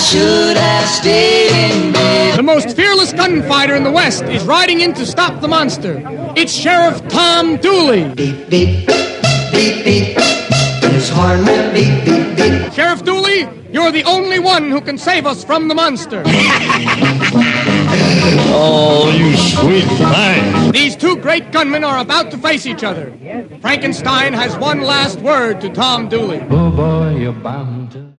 should have stayed in bed. The most fearless gunfighter in the West is riding in to stop the monster. It's Sheriff Tom Dooley. Beep, beep, beep, beep. His horn went beep, beep, beep. Sheriff Dooley, you're the only one who can save us from the monster. Oh, you sweet thing. These two great gunmen are about to face each other. Frankenstein has one last word to Tom Dooley. Oh, boy, you're bound to.